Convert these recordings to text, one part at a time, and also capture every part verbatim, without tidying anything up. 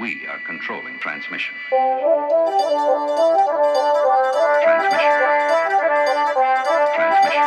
We are controlling transmission. Transmission. Transmission.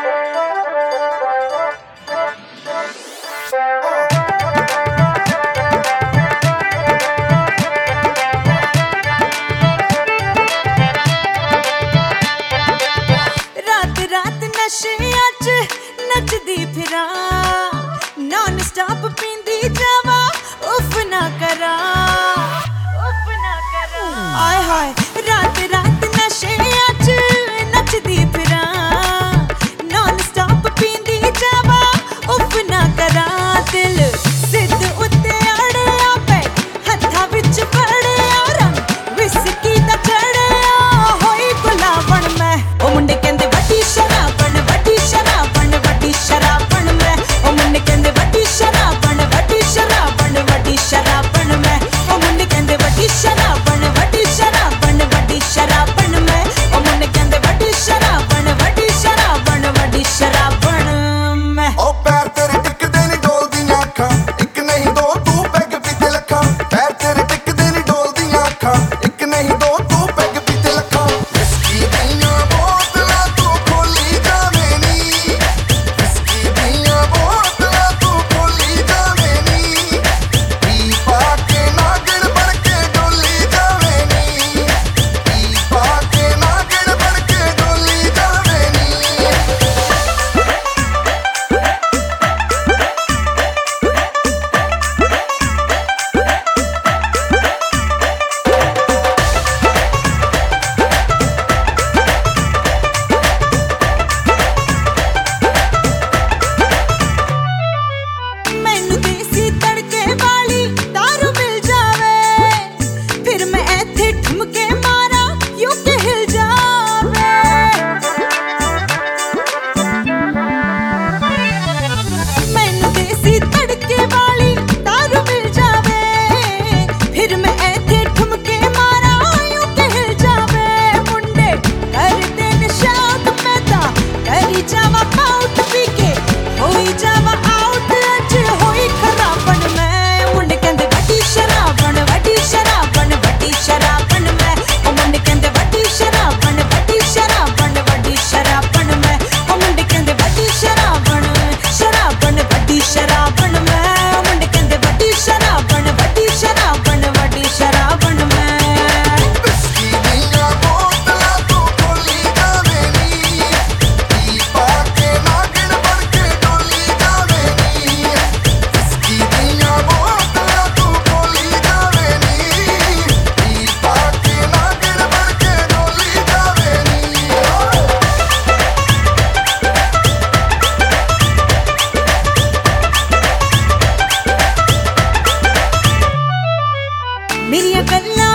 रात रात नशियां च नचदी फिरां, नॉन स्टॉप पींदी जावा, उफ ना करा, उफ ना करा। आय हाय रात रात नशियां च नचदी फिरां, नॉन स्टॉप पींदी जावा, उफ ना करा। दिल सिद्ध उत्ते अड़िया पे हत्था विच फड़िया, रंग विस्की दा चढ़िया, होई गुलाबण मैं। ओ मुंडे कहंदे वड्डी शराबण, वड्डी शराबण, वड्डी शराबण मैं। ओ मुंडे कहंदे वड्डी शराबण, वड्डी शराबण, वड्डी शराबण मैं। ओ मुंडे कहंदे वड्डी शराबण, वड्डी शराबण, वड्डी शराबण मैं। ओ मुंडे कहंदे वड्डी शराबण, वड्डी शराबण, वड्डी शराबण मैं। ओ पैर तेरे टिकदे नी डोलदियां अखां, इक नहीं दो तू पैग पीते लखां। पैर तेरे टिकदे नी डोलदियां अखां, इक नहीं दो तू पैग पीते लखां। विस्की दियां बोतलां तू खोली जावें नी, विस्की दियां बोतलां तू खोली जावें नी। पी पा के नागण बन के डोली जावें नी, पी पा के नागण बन के डोली जावें नी। मैनू देसी तड़के वाली दारू मिल जावे, फिर मैं ऐथे ठुमके मारा यूं के हिल जावे। मैनू देसी तड़के वाली दारू मिल जावे, फिर मैं ऐथे ठुमके मारा यूं के हिल जावे। मुंडे करदे निशाद मैं तां करी जावा पाउट पी के, होई जावा आउट अज होई खराबण मैं। मुंडे कहंदे वड्डी शराबण, वड्डी शराबण, वड्डी शराबण मैं। ओ मुंडे कहंदे वड्डी शराबण, वड्डी शराबण, वड्डी शराबण मैं। ओ मुंडे कहंदे वड्डी शराबण, शराबण, वड्डी शराबण मैं। ओ मुंडे कहंदे वड्डी शराबण, वड्डी शराबण, वड्डी शराबण मैं। विस्की दियां बोतलां तू खोली जावें नी, पी पा के नागण बन के डोली जावें नी। विस्की दियां बोतलां तू खोली जावें नी, पी पा के नागण बन के डोली जावें नी। मेरिया गल्लां